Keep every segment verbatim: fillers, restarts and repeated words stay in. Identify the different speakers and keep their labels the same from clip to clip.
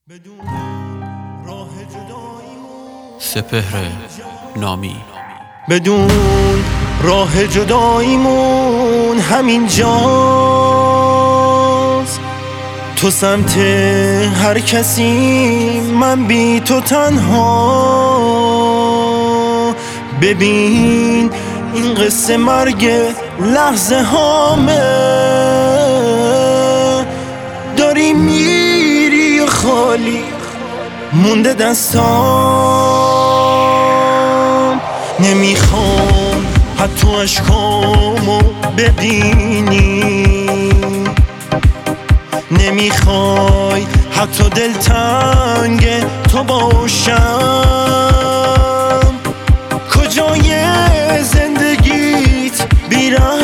Speaker 1: سپهر نامی.
Speaker 2: بدون راه جداییمون همین جاست، تو سمت هر کسی من بی تو تنها. ببین این قصه مرگ لحظه هامه، داری میری خالی مونده دستام. نمیخوام حتی اشکامو ببینی، نمیخوای حتی دلتنگ تو باشم. کجای زندگیت بیره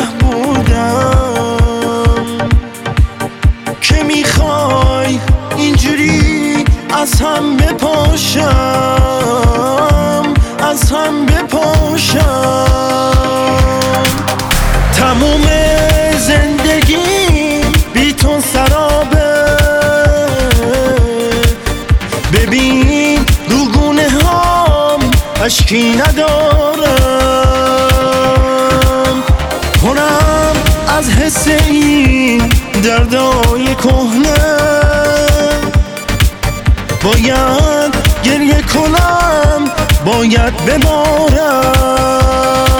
Speaker 2: بودم که میخوای اینجوری از هم بپاشم، از هم بپاشم. تموم زندگی بی تو سرابه، ببین رو گونه هام اشکی ندارم. کنم از حس این دردای کهنه، باید گریه کنم، باید ببارم.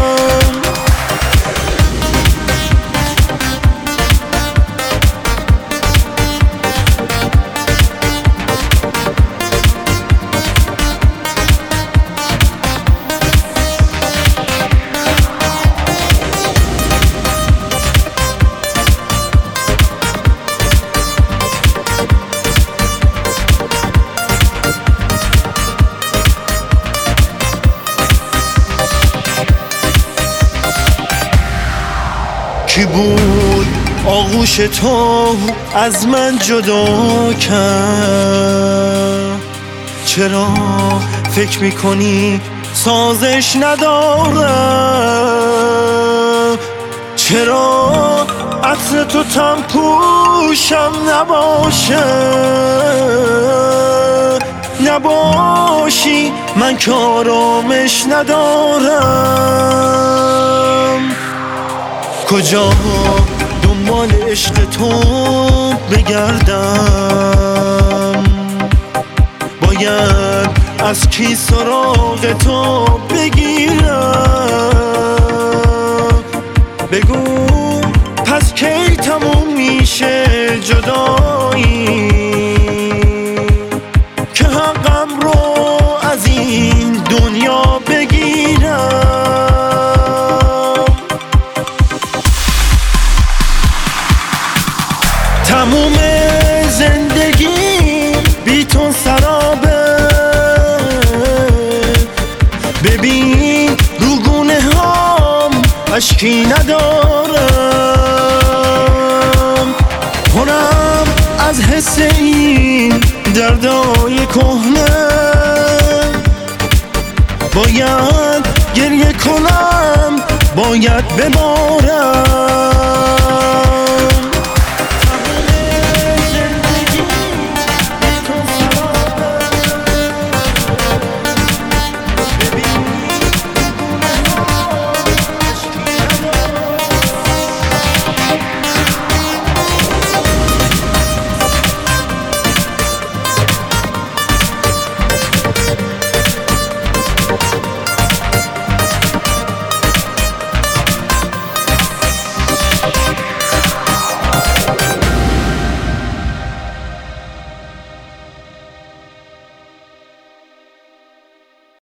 Speaker 2: کی بود آغوش تو از من جدا کرد؟ چرا فکر میکنی سازش ندارم؟ چرا عطر تو تن پوشم نباشه؟ نباشی من که آرامش ندارم. کجا دنبال عشق تو بگردم؟ باید از کی سراغ تو بگیرم؟ بگو پس کی تموم میشه جدایی که حقم رو از این دنیا بگیرم؟ تموم زندگی بی تو سرابه، ببین رو گونه هام اشکی ندارم. کنم از حس این دردای کهنه، باید گریه کنم، باید ببارم.